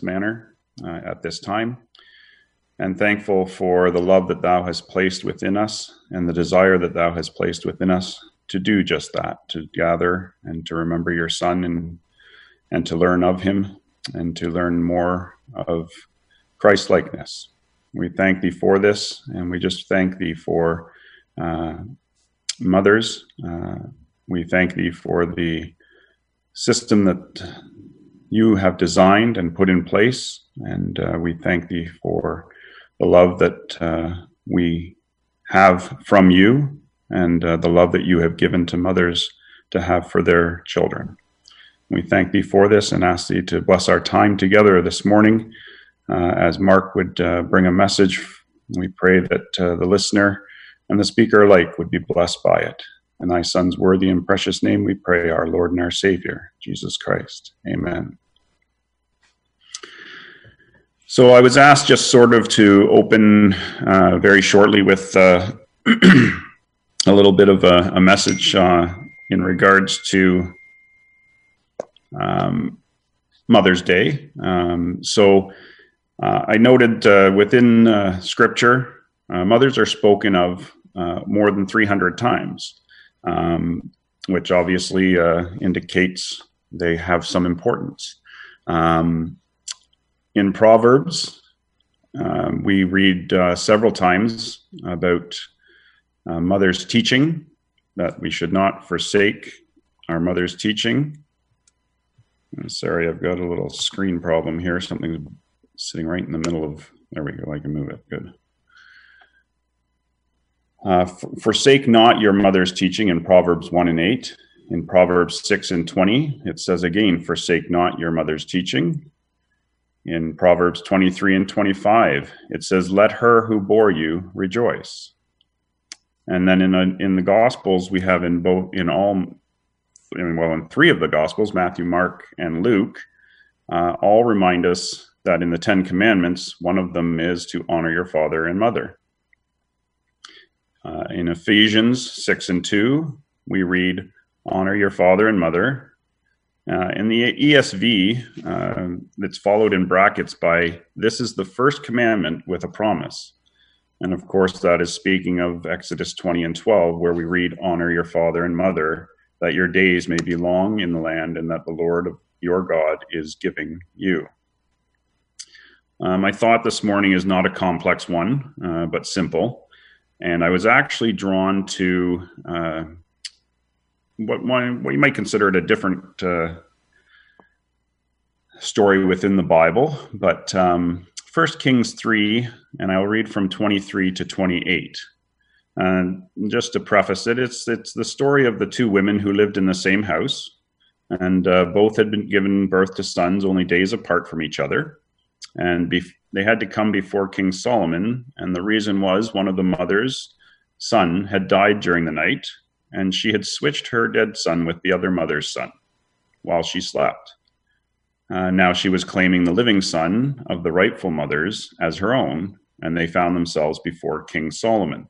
manner at this time, and thankful for the love that thou hast placed within us and the desire that thou hast placed within us to do just that, to gather and to remember your Son and to learn of him and to learn more of Christ-likeness. We thank thee for this, and we just thank thee for mothers. We thank thee for the system that you have designed and put in place, and we thank thee for the love that we have from you and the love that you have given to mothers to have for their children. We thank thee for this and ask thee to bless our time together this morning as Mark would bring a message. We pray that the listener and the speaker alike would be blessed by it. In thy Son's worthy and precious name we pray, our Lord and our Savior, Jesus Christ. Amen. So I was asked just sort of to open very shortly with a little bit of a message in regards to Mother's Day. So I noted within Scripture, mothers are spoken of more than 300 times, which obviously indicates they have some importance. In Proverbs, we read several times about mothers' teaching, that we should not forsake our mother's teaching. Sorry, I've got a little screen problem here. Something's sitting right in the middle of, there we go, I can move it, good. Forsake not your mother's teaching in Proverbs 1 and 8. In Proverbs 6 and 20, it says again, forsake not your mother's teaching. In Proverbs 23 and 25, it says, let her who bore you rejoice. And then in the Gospels, we have in three of the Gospels, Matthew, Mark, and Luke, all remind us that in the 10 Commandments, one of them is to honor your father and mother. In Ephesians 6 and 2, we read, honor your father and mother. In the ESV, it's followed in brackets by, this is the first commandment with a promise. And of course, that is speaking of Exodus 20 and 12, where we read, honor your father and mother, that your days may be long in the land and that the Lord your God is giving you. My thought this morning is not a complex one, but simple. And I was actually drawn to what you might consider it a different story within the Bible, but 1 Kings 3, and I'll read from 23 to 28. And just to preface it, it's the story of the two women who lived in the same house, and both had been given birth to sons only days apart from each other. And they had to come before King Solomon, and the reason was one of the mother's son had died during the night, and she had switched her dead son with the other mother's son while she slept. Now she was claiming the living son of the rightful mothers as her own, and they found themselves before King Solomon.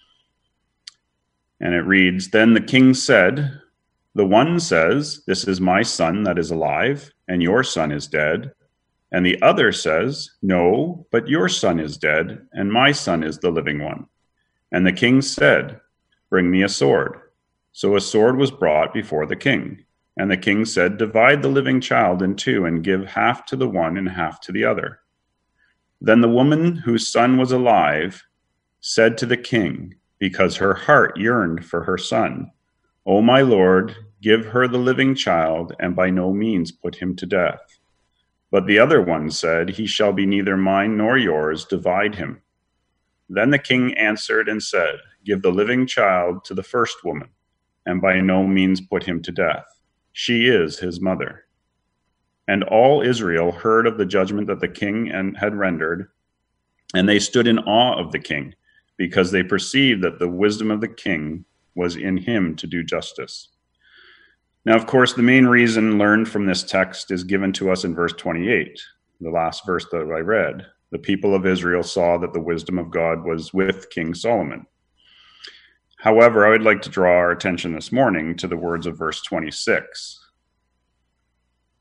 And it reads, then the king said, the one says, this is my son that is alive, and your son is dead. And the other says, no, but your son is dead, and my son is the living one. And the king said, bring me a sword. So a sword was brought before the king. And the king said, divide the living child in two, and give half to the one and half to the other. Then the woman whose son was alive said to the king, because her heart yearned for her son, O my lord, give her the living child, and by no means put him to death. But the other one said, he shall be neither mine nor yours, divide him. Then the king answered and said, give the living child to the first woman, and by no means put him to death. She is his mother. And all Israel heard of the judgment that the king had rendered, and they stood in awe of the king, because they perceived that the wisdom of the king was in him to do justice. Now, of course, the main reason learned from this text is given to us in verse 28, the last verse that I read. The people of Israel saw that the wisdom of God was with King Solomon. However, I would like to draw our attention this morning to the words of verse 26.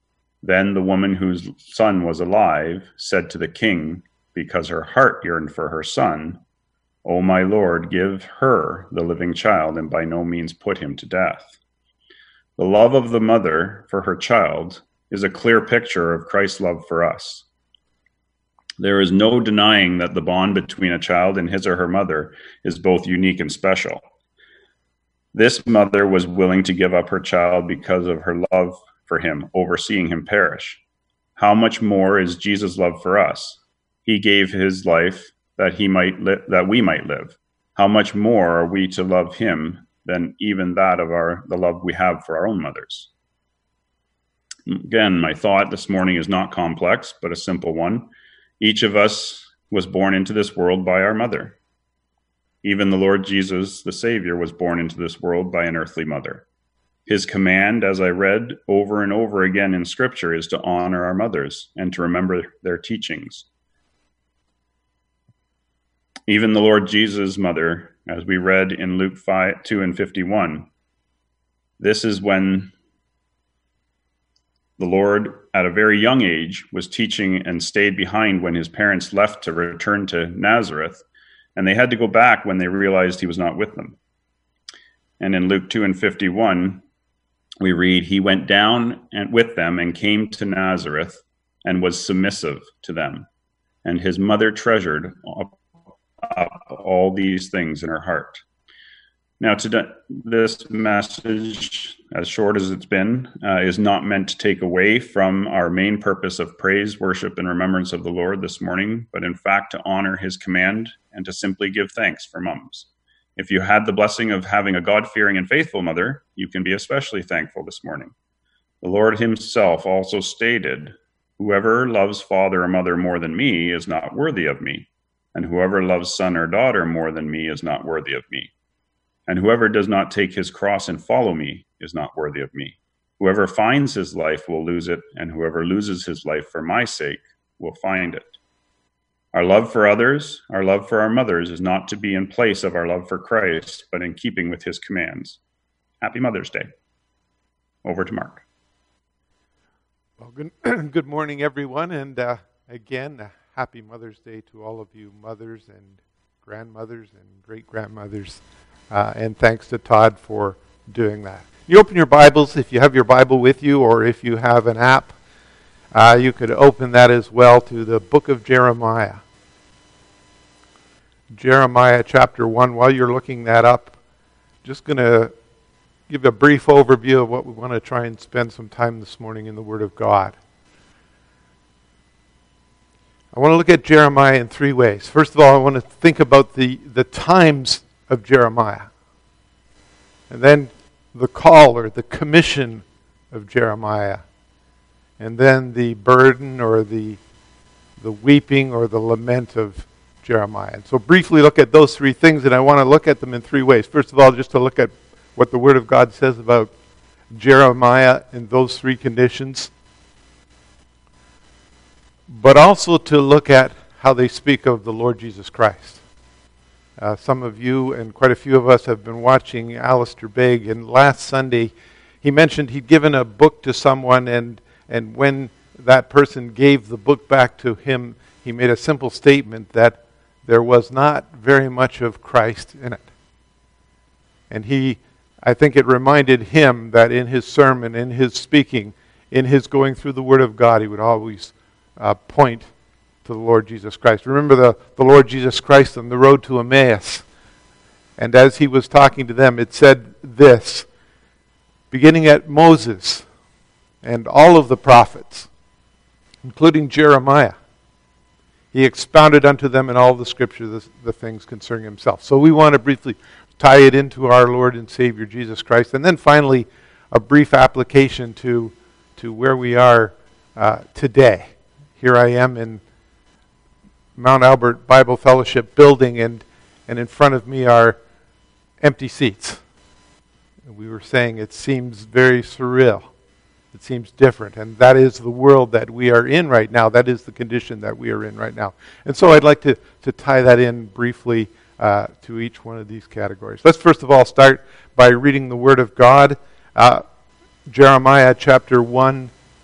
Then the woman whose son was alive said to the king, because her heart yearned for her son, O my lord, give her the living child, and by no means put him to death. The love of the mother for her child is a clear picture of Christ's love for us. There is no denying that the bond between a child and his or her mother is both unique and special. This mother was willing to give up her child because of her love for him, overseeing him perish. How much more is Jesus' love for us? He gave his life that we might live. How much more are we to love him than even that of the love we have for our own mothers? Again, my thought this morning is not complex, but a simple one. Each of us was born into this world by our mother. Even the Lord Jesus, the Savior, was born into this world by an earthly mother. His command, as I read over and over again in Scripture, is to honor our mothers and to remember their teachings. Even the Lord Jesus' mother, as we read in Luke 2:51, this is when the Lord, at a very young age, was teaching and stayed behind when his parents left to return to Nazareth, and they had to go back when they realized he was not with them. And in Luke 2:51, we read, he went down with them and came to Nazareth and was submissive to them. And his mother treasured up all these things in her heart. Now, this message, as short as it's been, is not meant to take away from our main purpose of praise, worship, and remembrance of the Lord this morning, but in fact to honor his command and to simply give thanks for moms. If you had the blessing of having a God-fearing and faithful mother, you can be especially thankful this morning. The Lord himself also stated, whoever loves father or mother more than me is not worthy of me, and whoever loves son or daughter more than me is not worthy of me. And whoever does not take his cross and follow me is not worthy of me. Whoever finds his life will lose it, and whoever loses his life for my sake will find it. Our love for others, our love for our mothers, is not to be in place of our love for Christ, but in keeping with his commands. Happy Mother's Day. Over to Mark. Well, good morning, everyone, and again, happy Mother's Day to all of you mothers and grandmothers and great-grandmothers, and thanks to Todd for doing that. You open your Bibles, if you have your Bible with you, or if you have an app, you could open that as well to the book of Jeremiah. Jeremiah chapter 1. While you're looking that up, just going to give a brief overview of what we want to try and spend some time this morning in the Word of God. I want to look at Jeremiah in three ways. First of all, I want to think about the times of Jeremiah. And then the call or the commission of Jeremiah. And then the burden or the weeping or the lament of Jeremiah. And so briefly look at those three things, and I want to look at them in three ways. First of all, just to look at what the Word of God says about Jeremiah in those three conditions. But also to look at how they speak of the Lord Jesus Christ. Some of you and quite a few of us have been watching Alistair Begg, and last Sunday he mentioned he'd given a book to someone, and when that person gave the book back to him, he made a simple statement that there was not very much of Christ in it. And I think it reminded him that in his sermon, in his speaking, in his going through the Word of God, he would always point to the Lord Jesus Christ. Remember the Lord Jesus Christ on the road to Emmaus. And as he was talking to them, it said this, beginning at Moses and all of the prophets, including Jeremiah, he expounded unto them in all the Scripture the things concerning himself. So we want to briefly tie it into our Lord and Savior Jesus Christ. And then finally, a brief application to where we are today. Here I am in Mount Albert Bible Fellowship building, and in front of me are empty seats. And we were saying it seems very surreal. It seems different, and that is the world that we are in right now. That is the condition that we are in right now. And so I'd like to tie that in briefly to each one of these categories. Let's first of all start by reading the Word of God. Jeremiah chapter 1,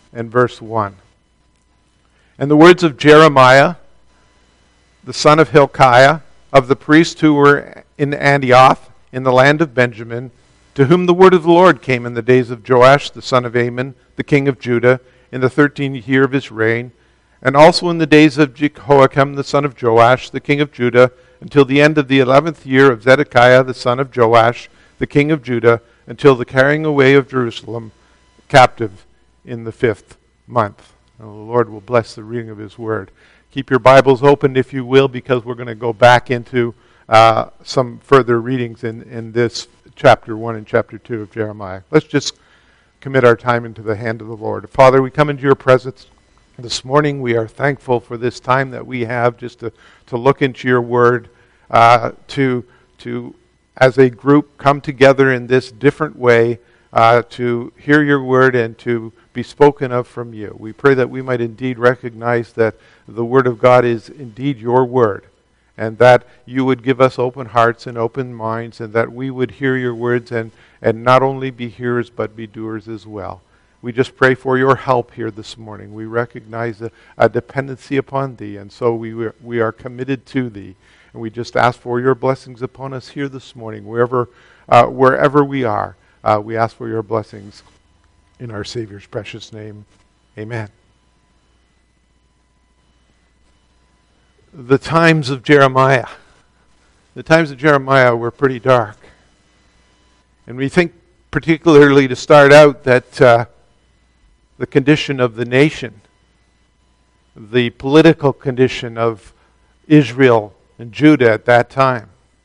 and verse 1. And the words of Jeremiah, the son of Hilkiah, of the priests who were in Antioch, in the land of Benjamin, to whom the word of the Lord came in the days of Joash, the son of Amon, the king of Judah, in the 13th year of his reign, and also in the days of Jehoiakim, the son of Joash, the king of Judah, until the end of the 11th year of Zedekiah, the son of Joash, the king of Judah, until the carrying away of Jerusalem captive in the 5th month. And the Lord will bless the reading of his word. Keep your Bibles open, if you will, because we're going to go back into some further readings in this chapter 1 and chapter 2 of Jeremiah. Let's just commit our time into the hand of the Lord. Father, we come into your presence this morning. We are thankful for this time that we have just to look into your word, to as a group come together in this different way, to hear your word and to be spoken of from you. We pray that we might indeed recognize that the word of God is indeed your word, and that you would give us open hearts and open minds, and that we would hear your words and not only be hearers but be doers as well. We just pray for your help here this morning. We recognize a dependency upon thee, and so we are committed to thee. And we just ask for your blessings upon us here this morning, wherever we are. We ask for your blessings in our Savior's precious name. Amen. The times of Jeremiah. The times of Jeremiah were pretty dark. And we think particularly to start out that the condition of the nation, the political condition of Israel and Judah at that time.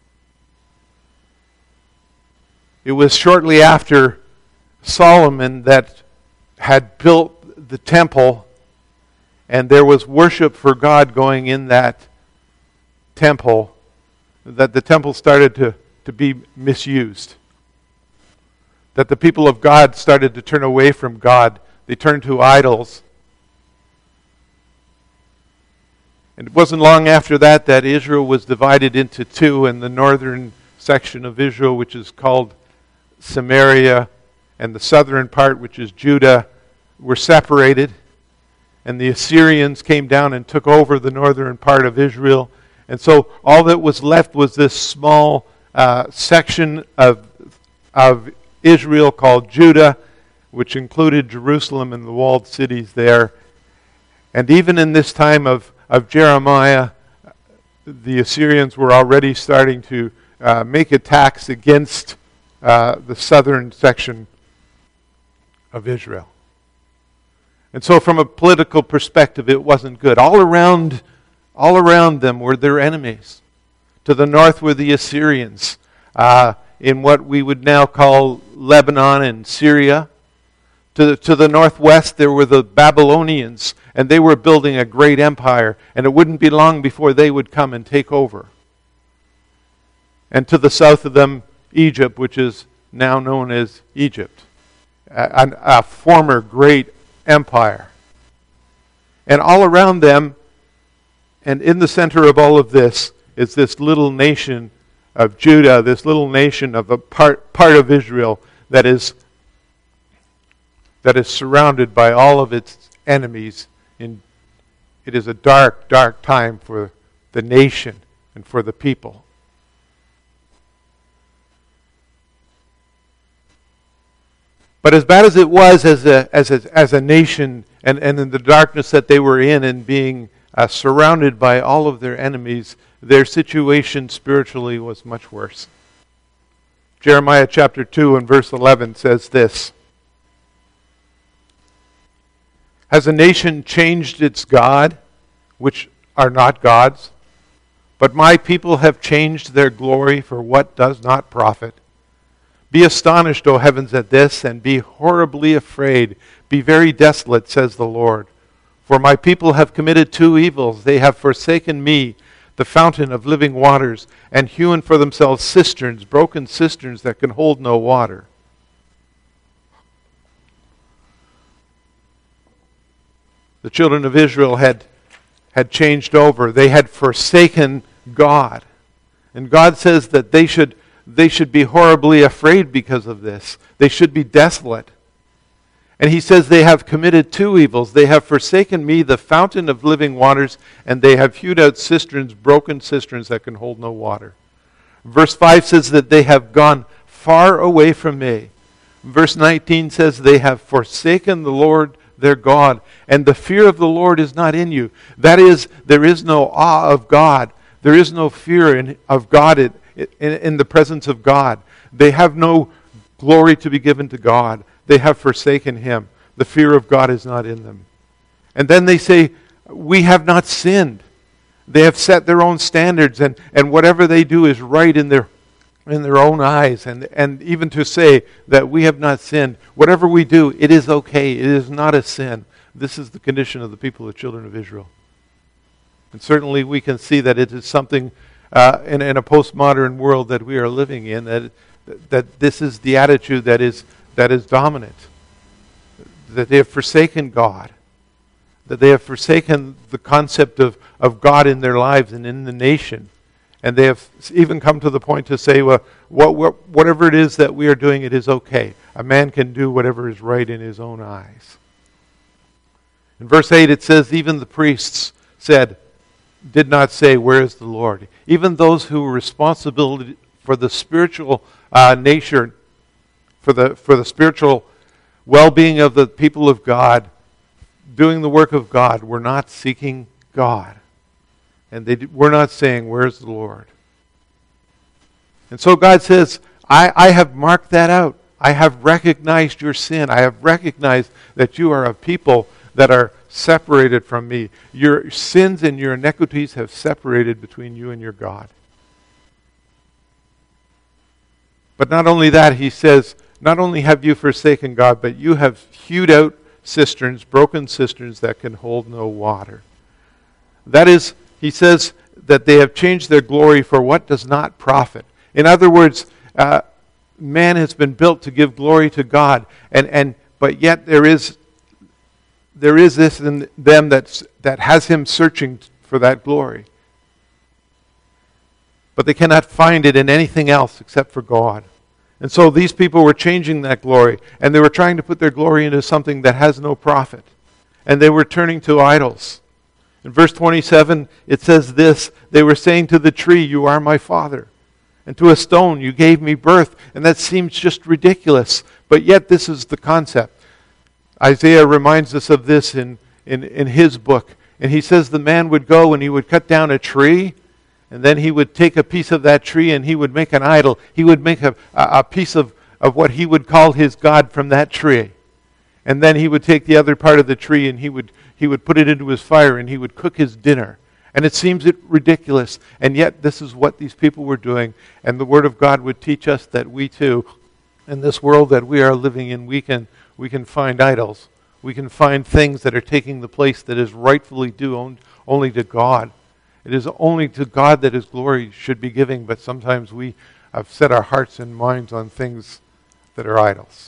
It was shortly after Solomon that had built the temple, and there was worship for God going in that temple, that the temple started to be misused. That the people of God started to turn away from God. They turned to idols. And it wasn't long after that Israel was divided into two, and the northern section of Israel, which is called Samaria, and the southern part, which is Judah, were separated. And the Assyrians came down and took over the northern part of Israel. And so all that was left was this small section of Israel called Judah, which included Jerusalem and the walled cities there. And even in this time of Jeremiah, the Assyrians were already starting to make attacks against the southern section of Israel. And so from a political perspective, it wasn't good. All around them were their enemies. To the north were the Assyrians, in what we would now call Lebanon and Syria. To the northwest, there were the Babylonians, and they were building a great empire, and it wouldn't be long before they would come and take over. And to the south of them, Egypt, which is now known as Egypt, a former great empire. And all around them, and in the center of all of this, is this little nation of Judah, this little nation of a part of Israel that is surrounded by all of its enemies. It is a dark, dark time for the nation and for the people. But as bad as it was as a nation, and in the darkness that they were in and being surrounded by all of their enemies, their situation spiritually was much worse. Jeremiah chapter 2 and verse 11 says this: Has a nation changed its God, which are not gods? But my people have changed their glory for what does not profit. Be astonished, O heavens, at this, and be horribly afraid. Be very desolate, says the Lord. For my people have committed two evils. They have forsaken me, the fountain of living waters, and hewn for themselves cisterns, broken cisterns that can hold no water. The children of Israel had changed over. They had forsaken God. And God says that they should be horribly afraid because of this. They should be desolate. And he says they have committed two evils. They have forsaken me, the fountain of living waters, and they have hewed out cisterns, broken cisterns that can hold no water. Verse 5 says that they have gone far away from me. Verse 19 says they have forsaken the Lord their God, and the fear of the Lord is not in you. That is, there is no awe of God. There is no fear of God in the presence of God. They have no glory to be given to God. They have forsaken Him. The fear of God is not in them. And then they say, we have not sinned. They have set their own standards, and whatever they do is right in their own eyes. And even to say that we have not sinned, whatever we do, it is okay. It is not a sin. This is the condition of the people, the children of Israel. And certainly we can see that it is something in a postmodern world that we are living in, that this is the attitude that is dominant. That they have forsaken God. That they have forsaken the concept of God in their lives and in the nation. And they have even come to the point to say, well, whatever it is that we are doing, it is okay. A man can do whatever is right in his own eyes. In verse 8 it says, even the priests did not say, where is the Lord? Even those who were responsible for the spiritual nature, for the spiritual well-being of the people of God, doing the work of God, were not seeking God. And they were not saying, where's the Lord? And so God says, I have marked that out. I have recognized your sin. I have recognized that you are a people that are separated from me. Your sins and your iniquities have separated between you and your God. But not only that, he says, not only have you forsaken God, but you have hewed out cisterns, broken cisterns that can hold no water. That is, he says that they have changed their glory for what does not profit. In other words, man has been built to give glory to God, but yet there is this in them that has him searching for that glory. But they cannot find it in anything else except for God. And so these people were changing that glory, and they were trying to put their glory into something that has no profit. And they were turning to idols. In verse 27, it says this, they were saying to the tree, you are my father. And to a stone, you gave me birth. And that seems just ridiculous. But yet this is the concept. Isaiah reminds us of this in his book. And he says the man would go and he would cut down a tree, and then he would take a piece of that tree and he would make an idol. He would make a piece of what he would call his God from that tree. And then he would take the other part of the tree and he would put it into his fire and he would cook his dinner. And it seems ridiculous. And yet this is what these people were doing. And the Word of God would teach us that we too, in this world that we are living in, we can find idols. We can find things that are taking the place that is rightfully due only to God. It is only to God that His glory should be given, but sometimes we have set our hearts and minds on things that are idols.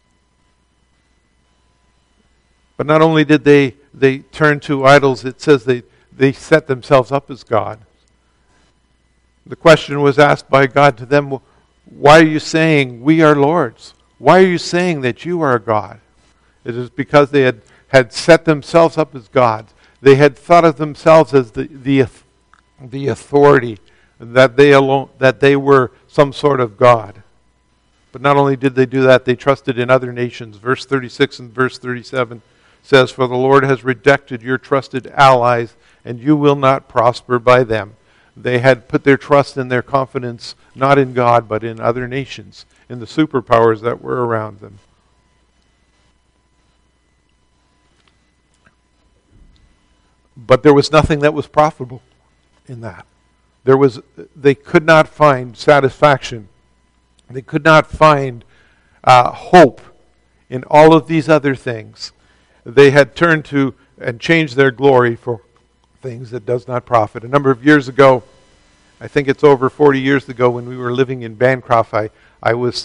But not only did they turn to idols, it says they set themselves up as God. The question was asked by God to them, why are you saying we are lords? Why are you saying that you are God? It is because they had set themselves up as gods. They had thought of themselves as the authority, that they were some sort of God. But not only did they do that, they trusted in other nations. Verse 36 and verse 37 says, for the Lord has rejected your trusted allies, and you will not prosper by them. They had put their trust and their confidence not in God, but in other nations, in the superpowers that were around them. But there was nothing that was profitable in that. They could not find satisfaction. They could not find hope in all of these other things. They had turned to and changed their glory for things that does not profit. A number of years ago, I think it's over 40 years ago, when we were living in Bancroft, I was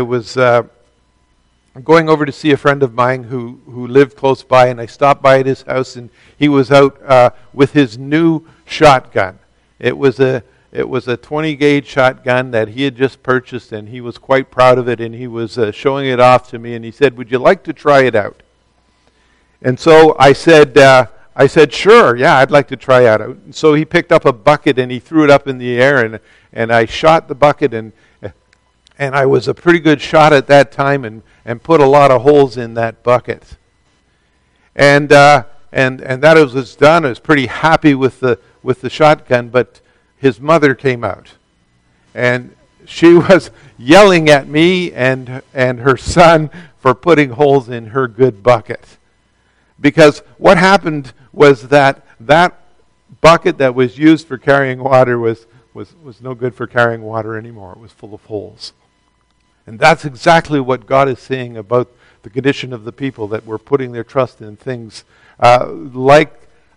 going over to see a friend of mine who lived close by, and I stopped by at his house, and he was out with his new shotgun. It was a a 20 gauge shotgun that he had just purchased, and he was quite proud of it, and he was showing it off to me, and he said, "Would you like to try it out?" And so I said, "Sure, yeah, I'd like to try it out." And so he picked up a bucket and he threw it up in the air, and I shot the bucket, and I was a pretty good shot at that time, and put a lot of holes in that bucket. And that was done. I was pretty happy with the shotgun, but his mother came out, and she was yelling at me and her son for putting holes in her good bucket. Because what happened was that bucket that was used for carrying water was no good for carrying water anymore. It was full of holes. And that's exactly what God is saying about the condition of the people that were putting their trust in things like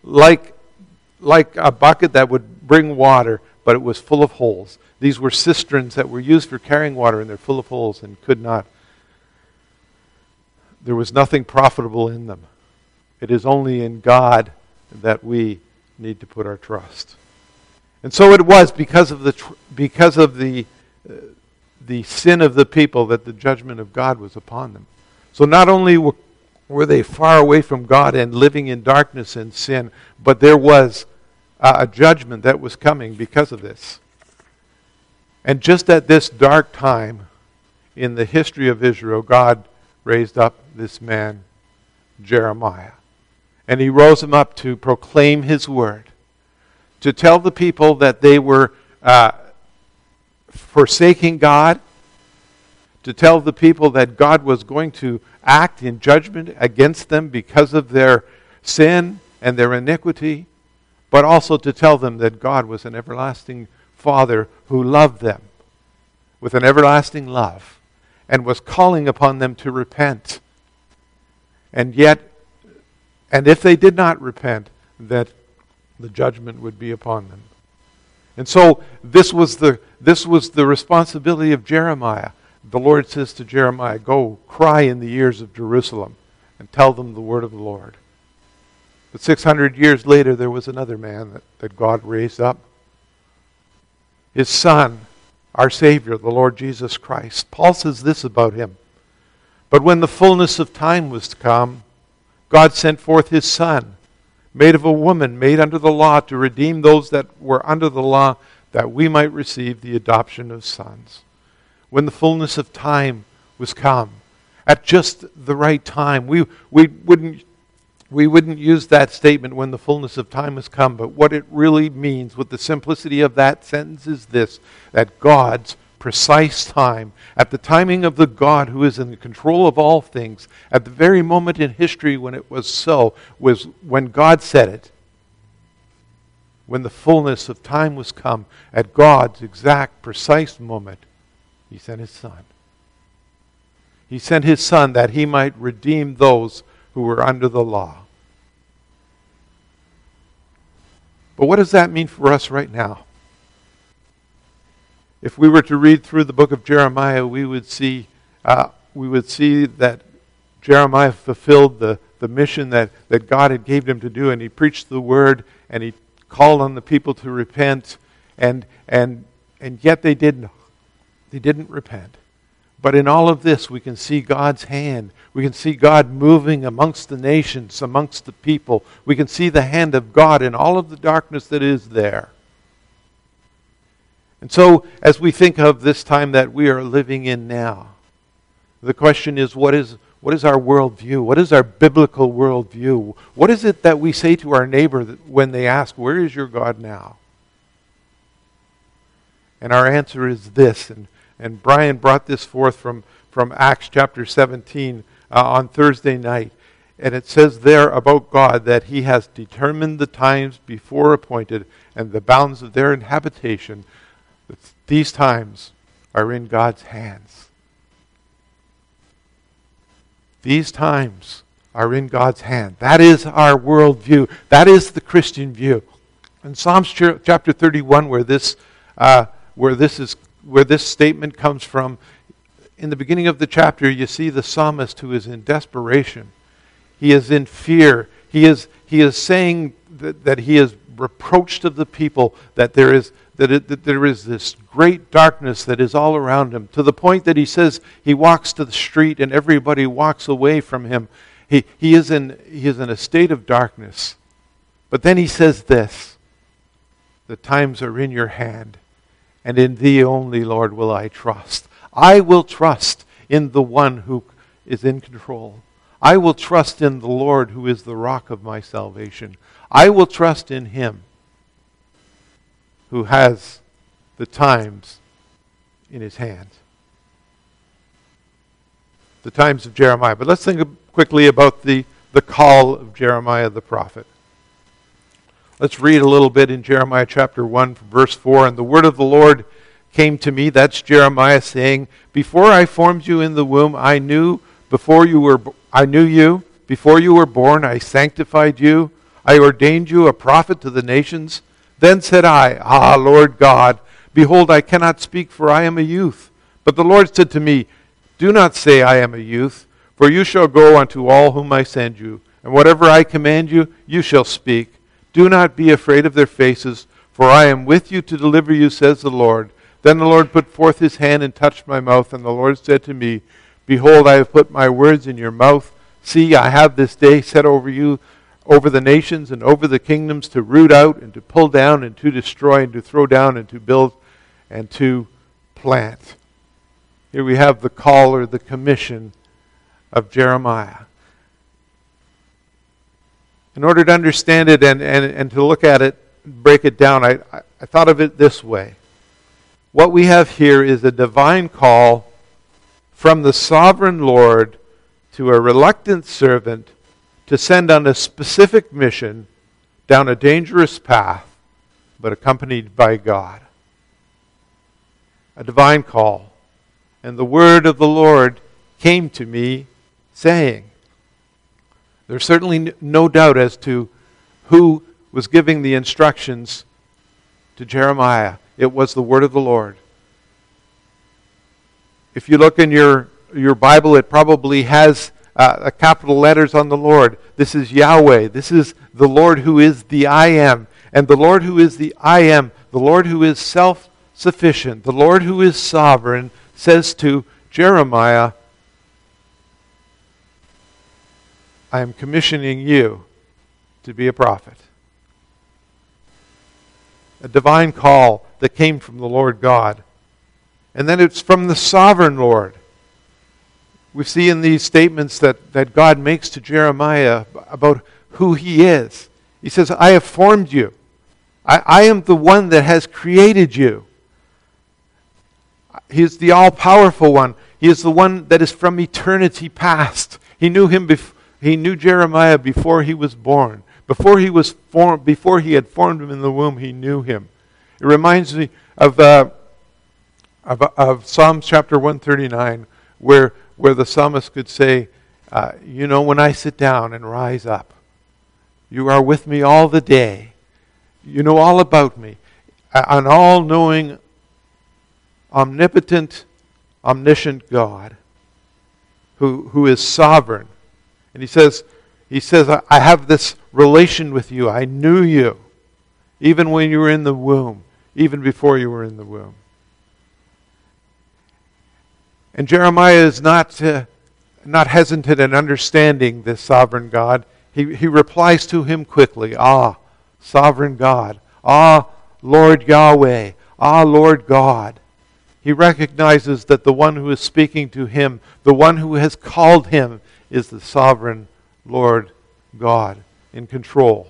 a bucket that would bring water, but it was full of holes. These were cisterns that were used for carrying water, and they're full of holes and could not. There was nothing profitable in them. It is only in God that we need to put our trust. And so it was because of the sin of the people that the judgment of God was upon them. So not only were they far away from God and living in darkness and sin, but there was a judgment that was coming because of this. And just at this dark time in the history of Israel, God raised up this man, Jeremiah. And he rose him up to proclaim his word, to tell the people that they were forsaking God, to tell the people that God was going to act in judgment against them because of their sin and their iniquity, but also to tell them that God was an everlasting Father who loved them with an everlasting love and was calling upon them to repent. And if they did not repent, that the judgment would be upon them. And so this was the responsibility of Jeremiah. The Lord says to Jeremiah, "Go cry in the ears of Jerusalem and tell them the word of the Lord." But 600 years later, there was another man that God raised up. His Son, our Savior, the Lord Jesus Christ. Paul says this about him: "But when the fullness of time was come, God sent forth His Son, made of a woman, made under the law, to redeem those that were under the law, that we might receive the adoption of sons." When the fullness of time was come, at just the right time. We wouldn't use that statement, "when the fullness of time has come," but what it really means, with the simplicity of that sentence, is this: that God's precise time, at the timing of the God who is in control of all things, at the very moment in history when it was so, was when God said it. When the fullness of time was come, at God's exact precise moment, He sent His Son. He sent His Son that He might redeem those who were under the law. But what does that mean for us right now? If we were to read through the book of Jeremiah, we would see that Jeremiah fulfilled the mission that God had gave him to do, and he preached the word, and he called on the people to repent, and yet they didn't repent. But in all of this, we can see God's hand. We can see God moving amongst the nations, amongst the people. We can see the hand of God in all of the darkness that is there. And so, as we think of this time that we are living in now, the question is, what is our worldview? What is our biblical worldview? What is it that we say to our neighbor when they ask, "Where is your God now?" And our answer is this, and Brian brought this forth from Acts chapter 17 on Thursday night. And it says there about God that He has determined the times before appointed and the bounds of their habitation. These times are in God's hands. These times are in God's hand. That is our worldview. That is the Christian view. In Psalms chapter 31, where this statement comes from, in the beginning of the chapter, you see the psalmist who is in desperation. He is in fear. He is saying that he is reproached of the people, that there that there is this great darkness that is all around him, to the point that he says he walks to the street and everybody walks away from him. He is in a state of darkness. But then he says this, the times are in your hand, and in thee only, Lord, will I trust. I will trust in the one who is in control. I will trust in the Lord who is the rock of my salvation. I will trust in him who has the times in his hands. The times of Jeremiah. But let's think quickly about the call of Jeremiah the prophet. Let's read a little bit in Jeremiah chapter 1, verse 4. And the word of the Lord came to me, that's Jeremiah saying, before I formed you in the womb, I knew you. Before you were born, I sanctified you. I ordained you a prophet to the nations. Then said I, Ah, Lord God, behold, I cannot speak, for I am a youth. But the Lord said to me, do not say I am a youth, for you shall go unto all whom I send you, and whatever I command you, you shall speak. Do not be afraid of their faces, for I am with you to deliver you, says the Lord. Then the Lord put forth his hand and touched my mouth, and the Lord said to me, behold, I have put my words in your mouth. See, I have this day set over you, over the nations and over the kingdoms, to root out and to pull down and to destroy and to throw down and to build and to plant. Here we have the call or the commission of Jeremiah. In order to understand it and to look at it, break it down, I thought of it this way. What we have here is a divine call from the sovereign Lord to a reluctant servant to send on a specific mission down a dangerous path, but accompanied by God. A divine call. And the word of the Lord came to me, saying. There's certainly no doubt as to who was giving the instructions to Jeremiah. It was the word of the Lord. If you look in your Bible, it probably has capital letters on the Lord. This is Yahweh. This is the Lord who is the I Am. And the Lord who is the I Am, the Lord who is self-sufficient, the Lord who is sovereign, says to Jeremiah, I am commissioning you to be a prophet. A divine call that came from the Lord God. And then it's from the sovereign Lord. We see in these statements that God makes to Jeremiah about who he is. He says, I have formed you. I am the one that has created you. He is the all-powerful one. He is the one that is from eternity past. He knew him. He knew Jeremiah before he was born. Before he was formed, before he had formed him in the womb, he knew him. It reminds me of Psalms chapter 139, where the psalmist could say, when I sit down and rise up, you are with me all the day. You know all about me. An all-knowing, omnipotent, omniscient God who is sovereign. And he says, I have this relation with you. I knew you, even when you were in the womb, even before you were in the womb. And Jeremiah is not hesitant in understanding this sovereign God. He replies to him quickly, Ah, sovereign God. Ah, Lord Yahweh. Ah, Lord God. He recognizes that the one who is speaking to him, the one who has called him, is the sovereign Lord God in control.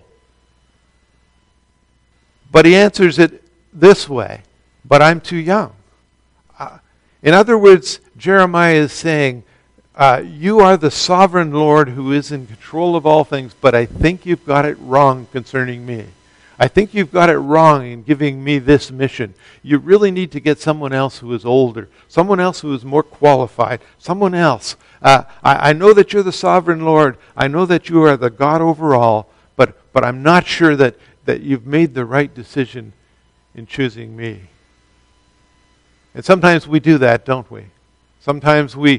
But he answers it this way, but I'm too young. In other words, Jeremiah is saying, you are the sovereign Lord who is in control of all things, but I think you've got it wrong concerning me. I think you've got it wrong in giving me this mission. You really need to get someone else who is older, someone else who is more qualified, someone else. I know that you're the sovereign Lord. I know that you are the God over all, but I'm not sure that you've made the right decision in choosing me. And sometimes we do that, don't we? Sometimes we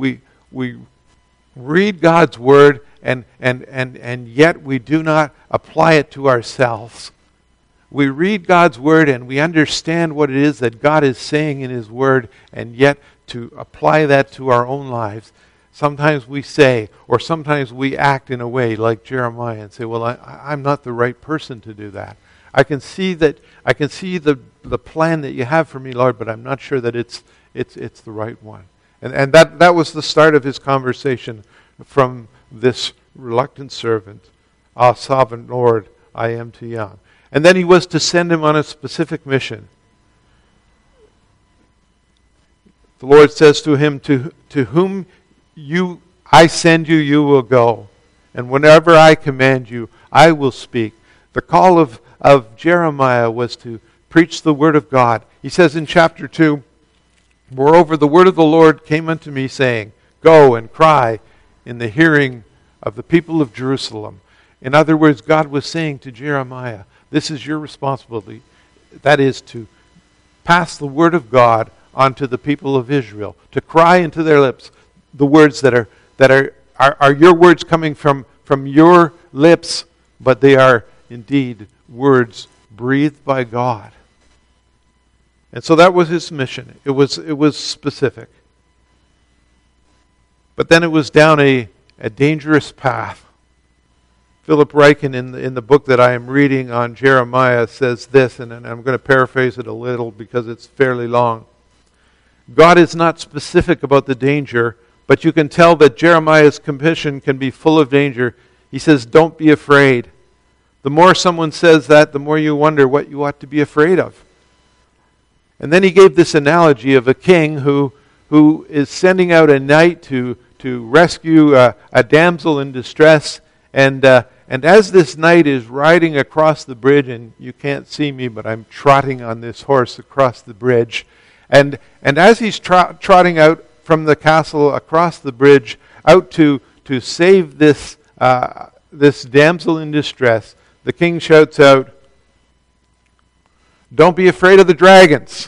read God's word and yet we do not apply it to ourselves. we read God's Word and we understand what it is that God is saying in His Word, and yet to apply that to our own lives, sometimes we say, or sometimes we act in a way like Jeremiah and say, well, I'm not the right person to do that. I can see the plan that you have for me, Lord, but I'm not sure that it's the right one. And that was the start of his conversation from this reluctant servant. Ah, sovereign Lord, I am too young. And then he was to send him on a specific mission. The Lord says to him, to whom I send you, you will go. And whenever I command you, I will speak. The call of Jeremiah was to preach the word of God. He says in chapter 2, moreover, the word of the Lord came unto me, saying, go and cry in the hearing of the people of Jerusalem. In other words, God was saying to Jeremiah, this is your responsibility. That is to pass the word of God onto the people of Israel, to cry into their lips the words that are your words coming from your lips, but they are indeed words breathed by God. And so that was his mission. It was specific. But then it was down a dangerous path. Philip Ryken in the book that I am reading on Jeremiah says this, and I'm going to paraphrase it a little because it's fairly long. God is not specific about the danger, but you can tell that Jeremiah's commission can be full of danger. He says, don't be afraid. The more someone says that, the more you wonder what you ought to be afraid of. And then he gave this analogy of a king who is sending out a knight to rescue a damsel in distress. And as this knight is riding across the bridge, and you can't see me, but I'm trotting on this horse across the bridge. And as he's trotting out from the castle across the bridge out to save this damsel in distress, the king shouts out, don't be afraid of the dragons.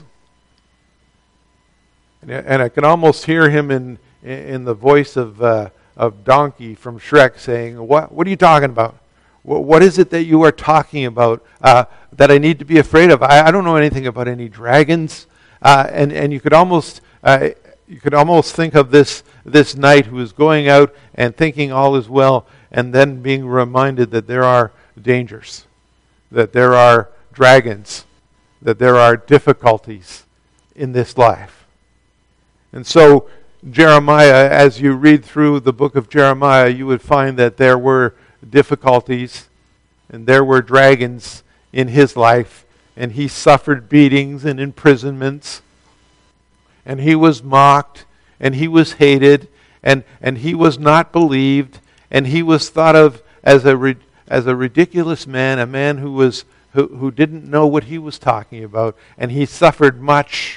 And I can almost hear him in the voice of Donkey from Shrek saying, what are you talking about? What is it that you are talking about that I need to be afraid of? I don't know anything about any dragons. And you could almost think of this knight who is going out and thinking all is well, and then being reminded that there are dangers, that there are dragons, that there are difficulties in this life. And so Jeremiah, as you read through the book of Jeremiah, you would find that there were difficulties and there were dragons in his life, and he suffered beatings and imprisonments, and he was mocked, and he was hated, and he was not believed, and he was thought of as a ridiculous man, a man who didn't know what he was talking about, and he suffered much.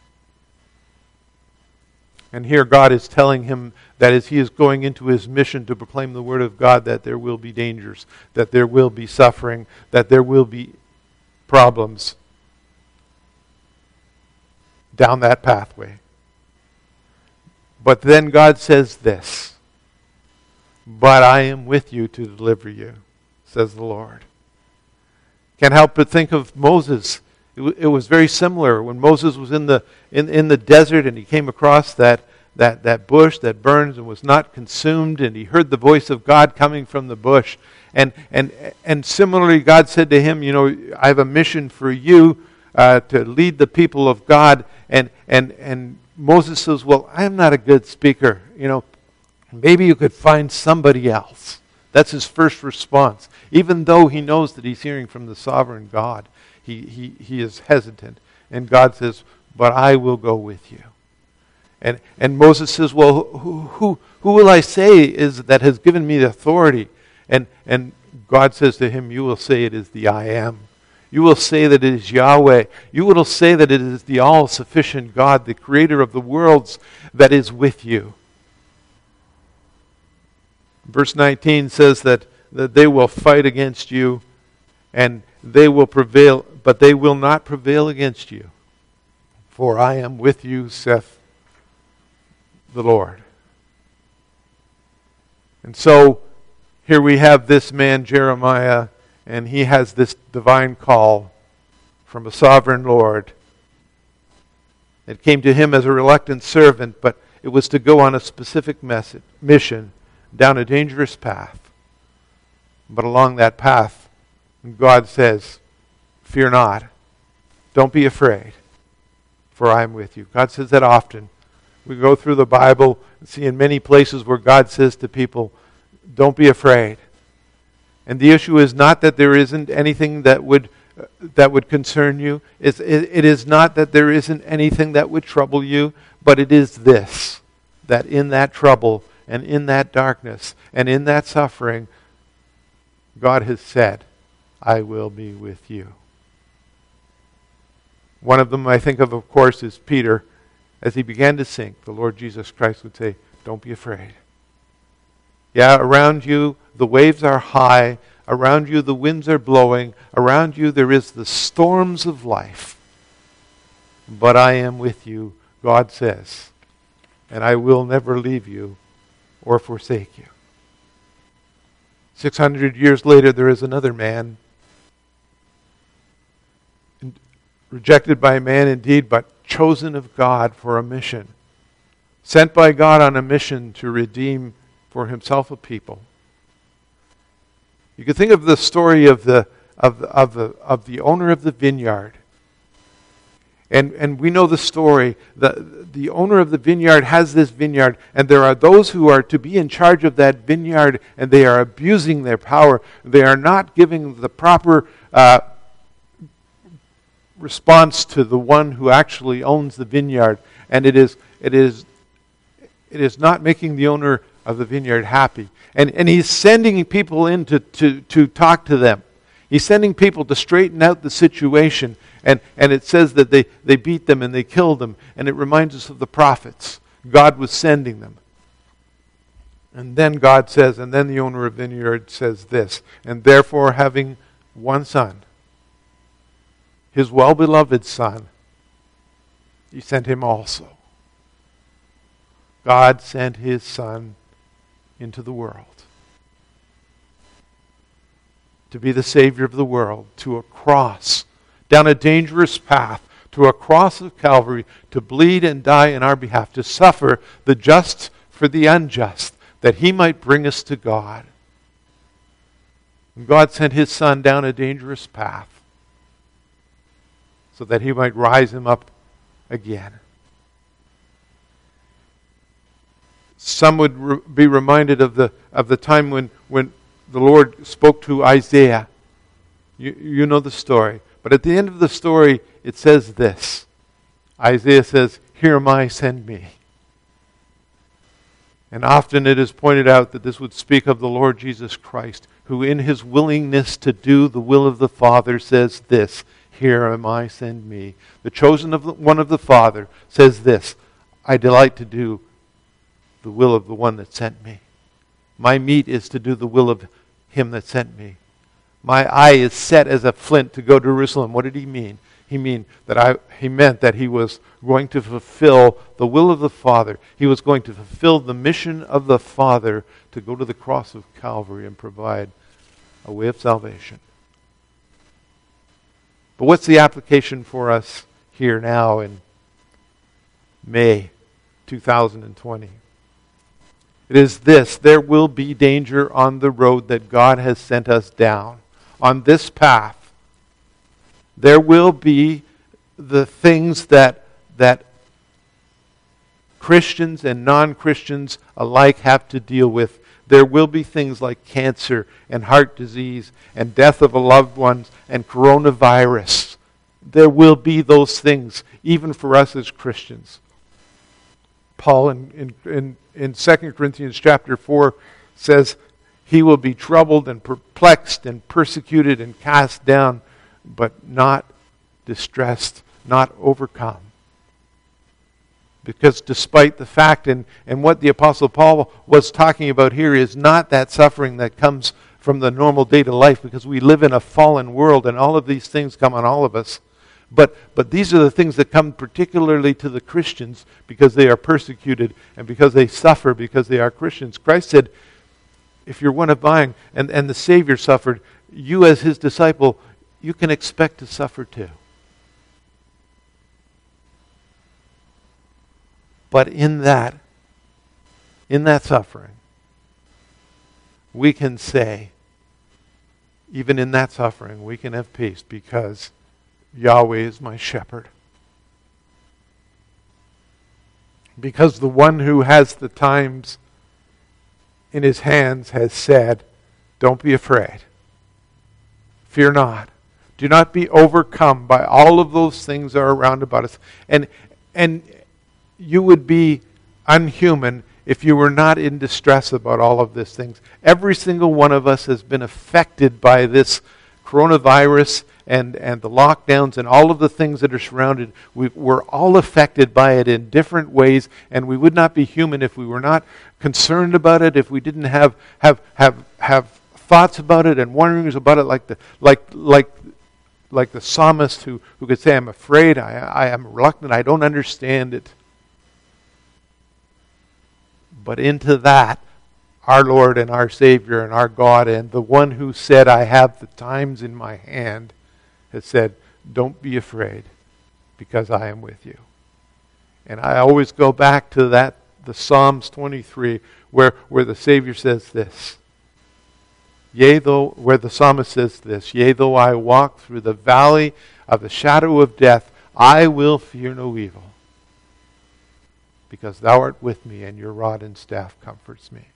And here God is telling him that as he is going into his mission to proclaim the word of God, that there will be dangers, that there will be suffering, that there will be problems down that pathway. But then God says this, but I am with you to deliver you, says the Lord. Can't help but think of Moses. It was very similar when Moses was in the desert and he came across that bush that burns and was not consumed, and he heard the voice of God coming from the bush. And similarly, God said to him, I have a mission for you to lead the people of God. And Moses says, well, I'm not a good speaker. Maybe you could find somebody else. That's his first response. Even though he knows that he's hearing from the sovereign God, he is hesitant. And God says, but I will go with you. And Moses says, well, who will I say is that has given me the authority? And God says to him, you will say it is the I am. You will say that it is Yahweh. You will say that it is the all-sufficient God, the creator of the worlds, that is with you. Verse 19 says that they will fight against you, and they will prevail, but they will not prevail against you. For I am with you, saith the Lord. And so here we have this man Jeremiah, and he has this divine call from a sovereign Lord. It came to him as a reluctant servant, but it was to go on a specific mission down a dangerous path. But along that path, God says, fear not. Don't be afraid, for I am with you. God says that often. We go through the Bible and see in many places where God says to people, don't be afraid. And the issue is not that there isn't anything that would concern you. It is not that there isn't anything that would trouble you, but it is this, that in that trouble and in that darkness and in that suffering, God has said, I will be with you. One of them I think of course, is Peter. As he began to sink, the Lord Jesus Christ would say, don't be afraid. Yeah, around you the waves are high. Around you the winds are blowing. Around you there is the storms of life. But I am with you, God says, and I will never leave you or forsake you. 600 years later, there is another man, rejected by man indeed, but chosen of God for a mission. Sent by God on a mission to redeem for himself a people. You could think of the story of the owner of the vineyard. And we know the story. The owner of the vineyard has this vineyard, and there are those who are to be in charge of that vineyard, and they are abusing their power. They are not giving the proper response to the one who actually owns the vineyard, and it is not making the owner of the vineyard happy. And he's sending people in to talk to them. He's sending people to straighten out the situation. And it says that they beat them and they killed them. And it reminds us of the prophets. God was sending them. And then God says, and then the owner of the vineyard says this, and therefore having one son, his well-beloved son, he sent him also. God sent his son into the world to be the Savior of the world, to a cross, down a dangerous path, to a cross of Calvary, to bleed and die in our behalf, to suffer the just for the unjust, that he might bring us to God. And God sent his son down a dangerous path so that he might rise him up again. Some would be reminded of the time when the Lord spoke to Isaiah. You know the story. But at the end of the story, it says this. Isaiah says, "Here am I, send me." And often it is pointed out that this would speak of the Lord Jesus Christ, who in his willingness to do the will of the Father says this, "Here am I, send me." The chosen one of the Father says this, "I delight to do the will of the one that sent me. My meat is to do the will of him that sent me. My eye is set as a flint to go to Jerusalem." What did he mean? He meant that he was going to fulfill the will of the Father. He was going to fulfill the mission of the Father to go to the cross of Calvary and provide a way of salvation. But what's the application for us here now in May 2020? It is this: there will be danger on the road that God has sent us down. On this path, there will be the things that Christians and non-Christians alike have to deal with. There will be things like cancer and heart disease and death of a loved one and coronavirus. There will be those things, even for us as Christians. Paul in 2 Corinthians chapter 4 says, "He will be troubled and perplexed and persecuted and cast down, but not distressed, not overcome." Because despite the fact, and what the Apostle Paul was talking about here is not that suffering that comes from the normal day-to life, because we live in a fallen world and all of these things come on all of us. But these are the things that come particularly to the Christians because they are persecuted and because they suffer because they are Christians. Christ said, if you're one of mine, and the Savior suffered, you as his disciple, you can expect to suffer too. But in that suffering, we can say, even in that suffering, we can have peace because Yahweh is my shepherd. Because the one who has the times in his hands has said, don't be afraid. Fear not. Do not be overcome by all of those things that are around about us. And you would be unhuman if you were not in distress about all of these things. Every single one of us has been affected by this coronavirus and the lockdowns and all of the things that are surrounded. We're all affected by it in different ways, and we would not be human if we were not concerned about it, if we didn't have thoughts about it and wonderings about it, like the psalmist who could say, I'm afraid, I am reluctant, I don't understand it. But into that, our Lord and our Savior and our God and the one who said, I have the times in my hand, has said, don't be afraid, because I am with you. And I always go back to that, the Psalms 23, where the Savior says this, where the psalmist says this, yea, though I walk through the valley of the shadow of death, I will fear no evil, because thou art with me, and your rod and staff comforts me.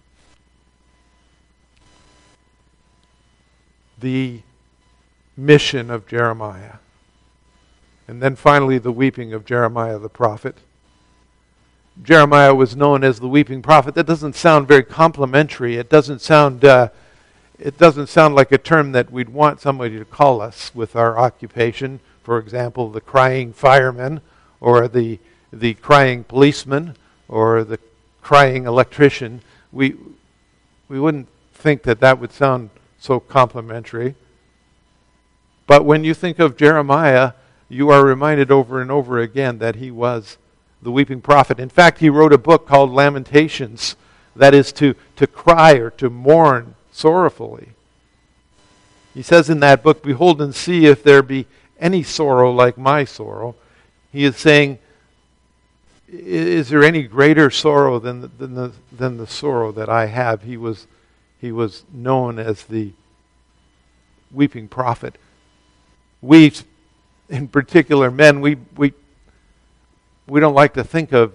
The mission of Jeremiah. And then finally the weeping of Jeremiah the prophet. Jeremiah was known as the weeping prophet. That doesn't sound very complimentary. It doesn't sound like a term that we'd want somebody to call us with our occupation. For example, the crying fireman, or the crying policeman, or the crying electrician. We wouldn't think that would sound so complimentary. But when you think of Jeremiah, you are reminded over and over again that he was the weeping prophet. In fact, he wrote a book called Lamentations, that is to cry or to mourn sorrowfully. He says in that book, behold and see if there be any sorrow like my sorrow. He is saying, is there any greater sorrow than the sorrow that I have? He was known as the weeping prophet. We, in particular, men, we don't like to think of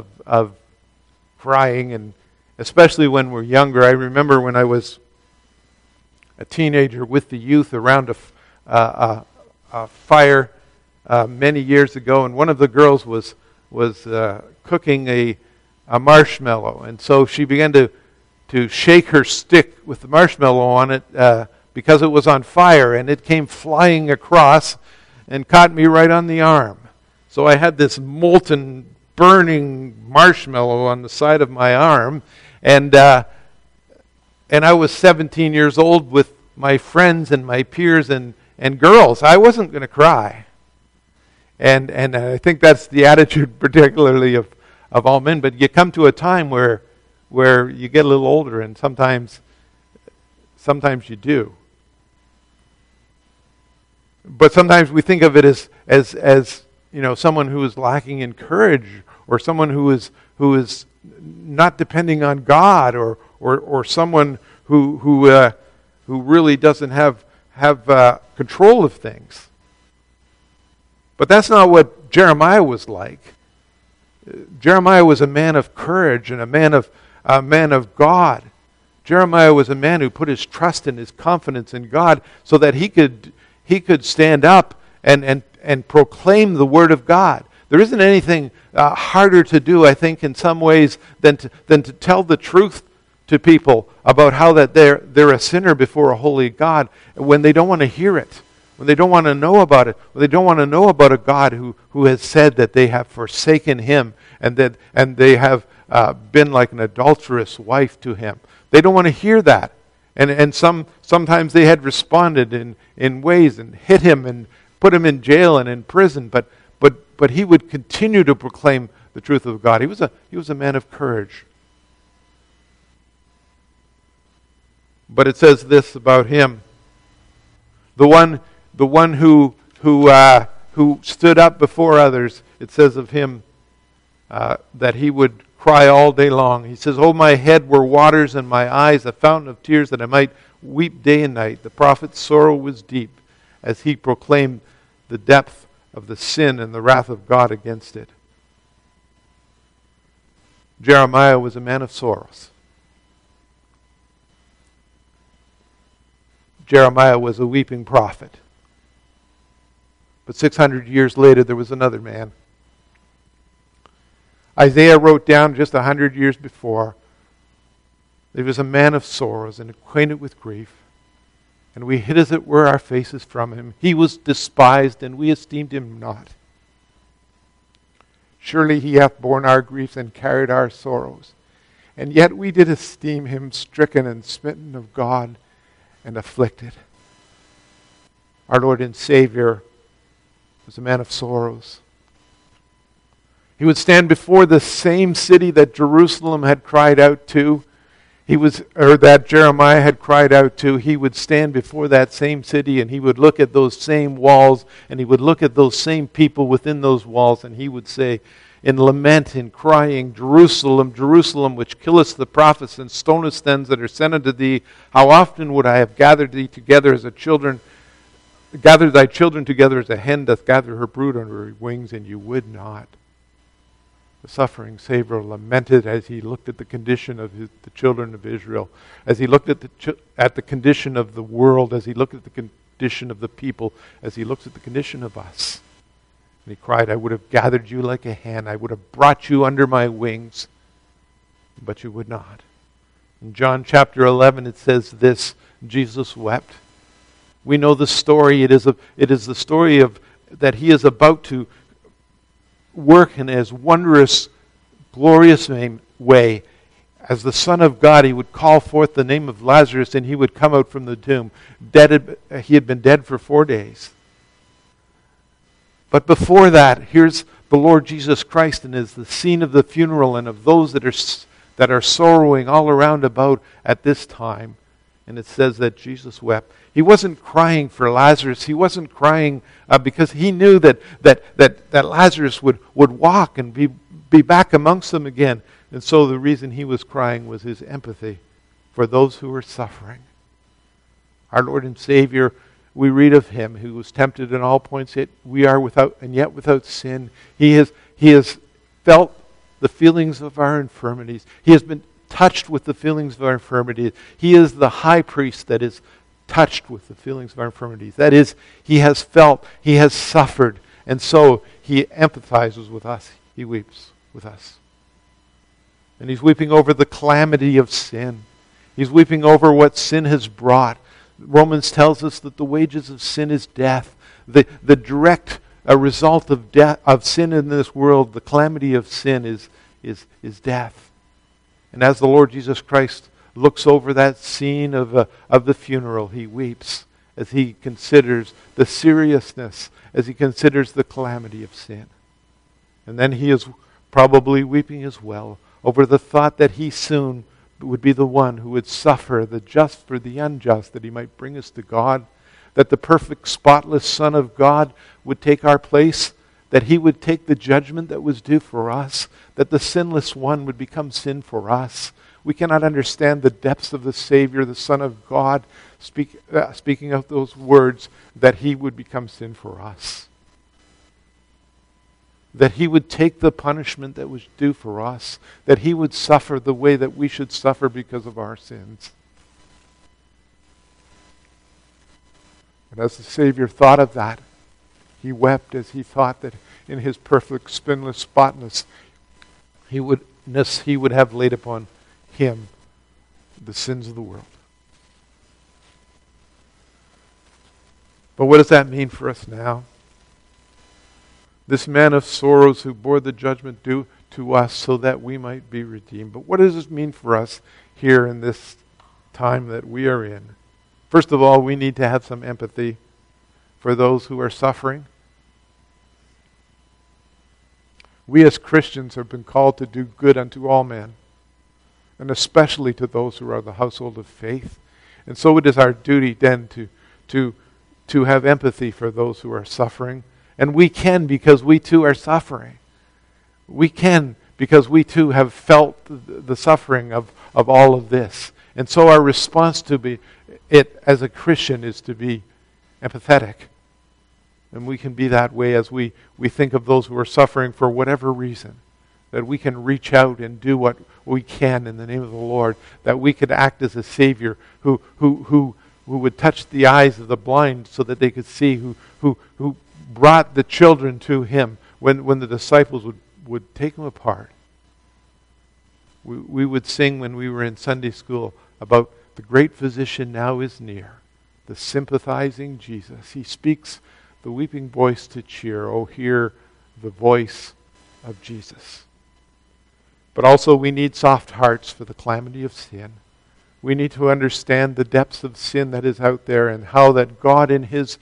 crying, and especially when we're younger. I remember when I was a teenager with the youth around a fire many years ago, and one of the girls was cooking a marshmallow, and so she began to shake her stick with the marshmallow on it because it was on fire, and it came flying across and caught me right on the arm. So I had this molten, burning marshmallow on the side of my arm, and I was 17 years old with my friends and my peers and girls. I wasn't going to cry. And I think that's the attitude particularly of all men. But you come to a time where you get a little older, and sometimes you do. But sometimes we think of it as someone who is lacking in courage, or someone who is not depending on God, or someone who really doesn't have control of things. But that's not what Jeremiah was like. Jeremiah was a man of courage and a man of God. Jeremiah was a man who put his trust and his confidence in God so that he could stand up and proclaim the Word of God. There isn't anything harder to do, I think, in some ways, than to tell the truth to people about how that they're a sinner before a holy God when they don't want to hear it, when they don't want to know about it, when they don't want to know about a God who has said that they have forsaken Him and they have been like an adulterous wife to Him. They don't want to hear that. And sometimes they had responded in ways and hit him and put him in jail and in prison, but he would continue to proclaim the truth of God. He was a man of courage. But it says this about him: the one who stood up before others. It says of him, that he would cry all day long. He says, "Oh, my head were waters and my eyes a fountain of tears, that I might weep day and night." The prophet's sorrow was deep as he proclaimed the depth of the sin and the wrath of God against it. Jeremiah was a man of sorrows. Jeremiah was a weeping prophet. But 600 years later, there was another man. Isaiah wrote down just 100 years before, "There was a man of sorrows and acquainted with grief, and we hid as it were our faces from him. He was despised, and we esteemed him not. Surely he hath borne our griefs and carried our sorrows. And yet we did esteem him stricken and smitten of God and afflicted." Our Lord and Savior was a man of sorrows. He would stand before the same city that Jerusalem had cried out to. That Jeremiah had cried out to. He would stand before that same city, and he would look at those same walls, and he would look at those same people within those walls, and he would say, in lament and crying, "Jerusalem, Jerusalem, which killest the prophets and stonest them that are sent unto thee, how often would I have gathered thee together as a children, gather thy children together as a hen doth gather her brood under her wings, and you would not." The suffering Savior lamented as he looked at the condition of the children of Israel, as he looked at the condition of the world, as he looked at the condition of the people, as he looks at the condition of us. And he cried, "I would have gathered you like a hen. I would have brought you under my wings, but you would not." In John chapter 11 it says this, Jesus wept. We know the story. It is the story of that he is about to work in his wondrous, glorious way. As the Son of God, he would call forth the name of Lazarus, and he would come out from the tomb. He had been dead for 4 days. But before that, here's the Lord Jesus Christ, and is the scene of the funeral and of those that are sorrowing all around about at this time. And it says that Jesus wept. He wasn't crying for Lazarus. He wasn't crying because he knew that Lazarus would walk and be back amongst them again. And so the reason he was crying was his empathy for those who were suffering. Our Lord and Savior, we read of him who was tempted in all points, yet without sin. He has felt the feelings of our infirmities. He has been touched with the feelings of our infirmities. He is the high priest that is touched with the feelings of our infirmities. That is, he has felt, he has suffered, and so he empathizes with us. He weeps with us. And he's weeping over the calamity of sin. He's weeping over what sin has brought. Romans tells us that the wages of sin is death. The direct result of sin in this world, the calamity of sin is death. And as the Lord Jesus Christ looks over that scene of the funeral, he weeps as he considers the seriousness, as he considers the calamity of sin. And then he is probably weeping as well over the thought that he soon would be the one who would suffer the just for the unjust, that he might bring us to God, that the perfect, spotless Son of God would take our place, that he would take the judgment that was due for us, that the sinless one would become sin for us. We cannot understand the depths of the Savior, the Son of God, speaking of those words, that he would become sin for us. That he would take the punishment that was due for us, that he would suffer the way that we should suffer because of our sins. And as the Savior thought of that, he wept as he thought that in his perfect, spinless, spotless, he would have laid upon him the sins of the world. But what does that mean for us now? This man of sorrows who bore the judgment due to us so that we might be redeemed. But what does this mean for us here in this time that we are in? First of all, we need to have some empathy for those who are suffering. We as Christians have been called to do good unto all men, and especially to those who are the household of faith. And so it is our duty then to have empathy for those who are suffering. And we can, because we too are suffering. We can because we too have felt the suffering of all of this. And so our response to it as a Christian is to be empathetic. And we can be that way as we think of those who are suffering for whatever reason, that we can reach out and do what we can in the name of the Lord, that we could act as a Savior who would touch the eyes of the blind so that they could see, who brought the children to Him when the disciples would take them apart. We would sing when we were in Sunday school about the great physician now is near, the sympathizing Jesus. He speaks the weeping voice to cheer. Oh, hear the voice of Jesus. But also we need soft hearts for the calamity of sin. We need to understand the depths of sin that is out there and how that God in His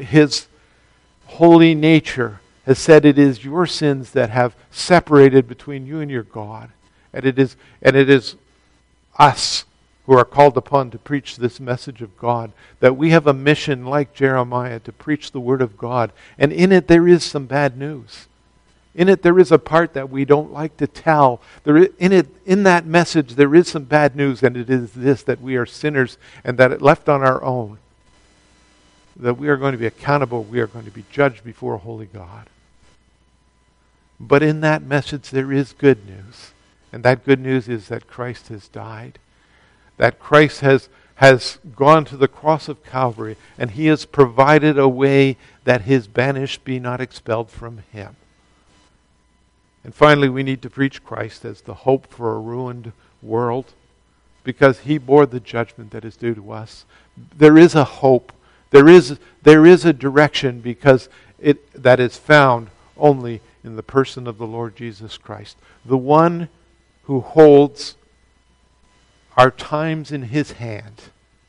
holy nature has said it is your sins that have separated between you and your God. And it is us who are called upon to preach this message of God, that we have a mission like Jeremiah to preach the Word of God. And in it there is some bad news. In it there is a part that we don't like to tell. In that message there is some bad news, and it is this, that we are sinners and that left on our own, that we are going to be accountable, we are going to be judged before a holy God. But in that message there is good news. And that good news is that Christ has died. That Christ has gone to the cross of Calvary, and He has provided a way that His banished be not expelled from Him. And finally, we need to preach Christ as the hope for a ruined world, because He bore the judgment that is due to us. There is a hope. There is a direction, because that is found only in the person of the Lord Jesus Christ, the one who holds our times in His hand,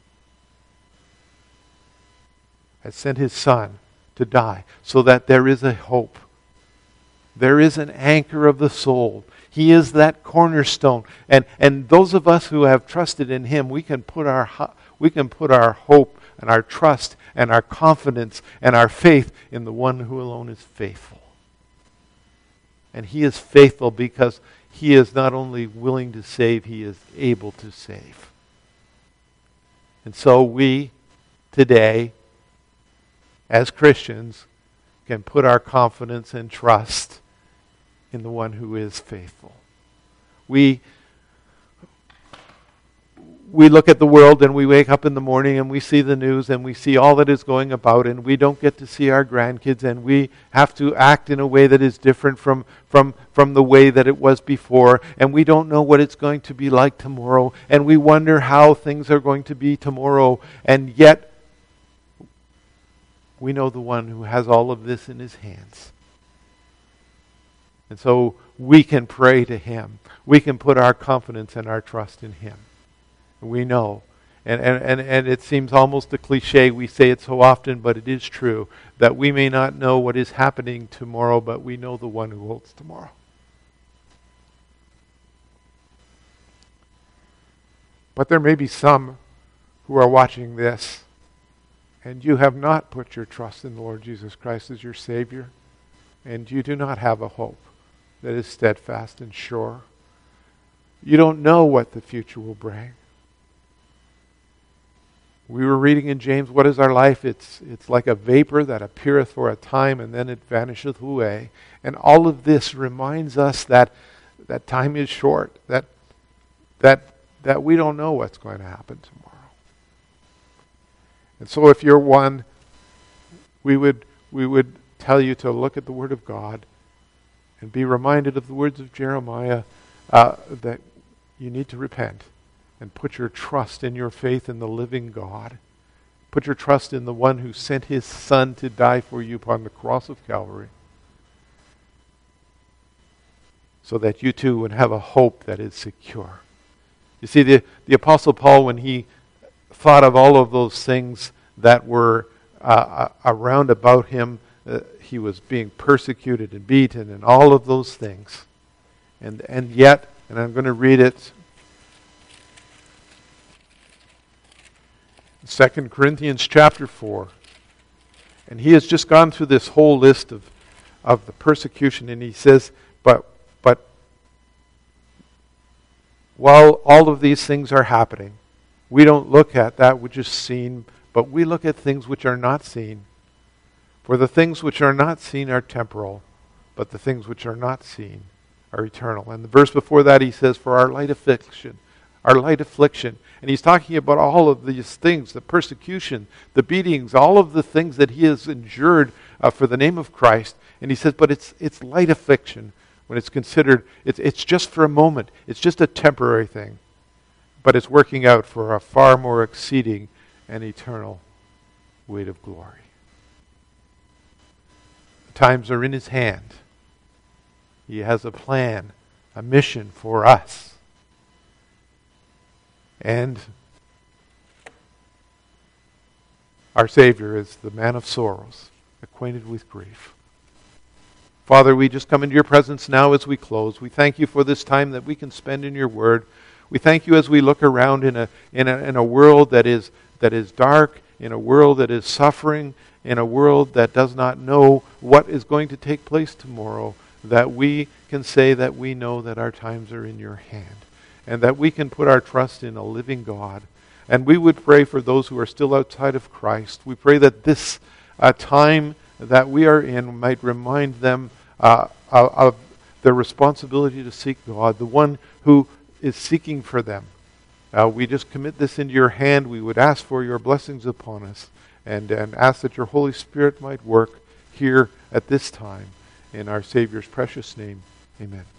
has sent His Son to die so that there is a hope. There is an anchor of the soul. He is that cornerstone. And those of us who have trusted in Him, we can put our hope and our trust and our confidence and our faith in the one who alone is faithful. And He is faithful because He is not only willing to save, He is able to save. And so we, today, as Christians, can put our confidence and trust in the one who is faithful. We look at the world and we wake up in the morning and we see the news and we see all that is going about, and we don't get to see our grandkids, and we have to act in a way that is different from the way that it was before, and we don't know what it's going to be like tomorrow, and we wonder how things are going to be tomorrow, and yet we know the one who has all of this in His hands. And so we can pray to Him. We can put our confidence and our trust in Him. We know, and it seems almost a cliche, we say it so often, but it is true, that we may not know what is happening tomorrow, but we know the one who holds tomorrow. But there may be some who are watching this, and you have not put your trust in the Lord Jesus Christ as your Savior, and you do not have a hope that is steadfast and sure. You don't know what the future will bring. We were reading in James, what is our life? It's like a vapor that appeareth for a time and then it vanisheth away. And all of this reminds us that time is short, that we don't know what's going to happen tomorrow. And so if you're one, we would tell you to look at the Word of God and be reminded of the words of Jeremiah, that you need to repent and put your trust and your faith in the living God. Put your trust in the one who sent His Son to die for you upon the cross of Calvary, so that you too would have a hope that is secure. You see, the Apostle Paul, when he thought of all of those things that were around about him, he was being persecuted and beaten and all of those things. And yet, and I'm going to read it, 2 Corinthians chapter 4. And he has just gone through this whole list of the persecution, and he says, but while all of these things are happening, we don't look at that which is seen, but we look at things which are not seen. For the things which are not seen are temporal, but the things which are not seen are eternal. And the verse before that he says, for our light affliction. And he's talking about all of these things, the persecution, the beatings, all of the things that he has endured for the name of Christ. And he says, but it's light affliction when it's considered, it's just for a moment. It's just a temporary thing. But it's working out for a far more exceeding and eternal weight of glory. The times are in his hand. He has a plan, a mission for us. And our Savior is the man of sorrows, acquainted with grief. Father, we just come into your presence now as we close. We thank you for this time that we can spend in your word. We thank you as we look around in a world that is dark, in a world that is suffering, in a world that does not know what is going to take place tomorrow, that we can say that we know that our times are in your hand, and that we can put our trust in a living God. And we would pray for those who are still outside of Christ. We pray that this time that we are in might remind them of their responsibility to seek God, the one who is seeking for them. We just commit this into your hand. We would ask for your blessings upon us and ask that your Holy Spirit might work here at this time. In our Savior's precious name, amen.